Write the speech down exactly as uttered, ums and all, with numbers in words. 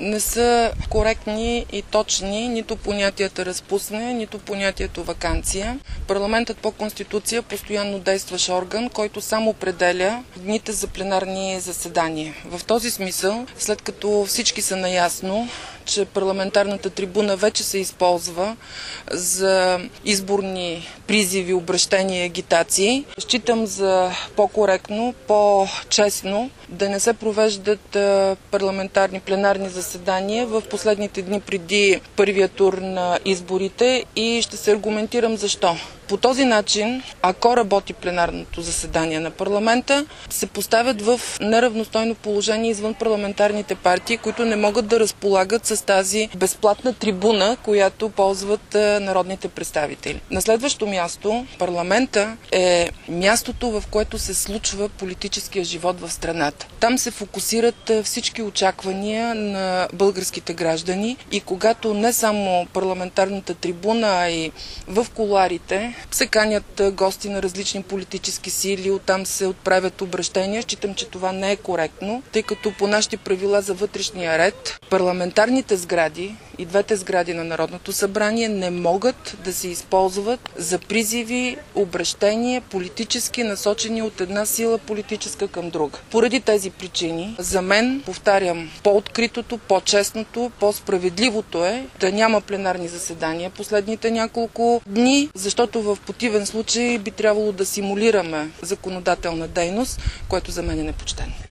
Не са коректни и точни нито понятията разпусне, нито понятието ваканция. Парламентът по Конституция постоянно действащ орган, който само определя дните за пленарни заседания. В този смисъл, след като всички са наясно, че парламентарната трибуна вече се използва за изборни призиви, обръщения и агитации, считам за по-коректно, по-честно да не се провеждат парламентарни пленарни заседания в последните дни преди първия тур на изборите и ще се аргументирам защо. По този начин, ако работи пленарното заседание на парламента, се поставят в неравностойно положение извън парламентарните партии, които не могат да разполагат с тази безплатна трибуна, която ползват народните представители. На следващо място, парламента е мястото, в което се случва политическия живот в страната. Там се фокусират всички очаквания на българските граждани и когато не само парламентарната трибуна, а и в кулоарите се канят гости на различни политически сили, оттам се отправят обращения. Считам, че това не е коректно, тъй като по нашите правила за вътрешния ред парламентарните сгради и двете сгради на Народното събрание не могат да се използват за призиви, обращения, политически насочени от една сила политическа към друга. Поради тези причини, за мен, повтарям, по-откритото, по-честното, по-справедливото е да няма пленарни заседания последните няколко дни, защото в противен случай би трябвало да симулираме законодателна дейност, което за мен е непочтено.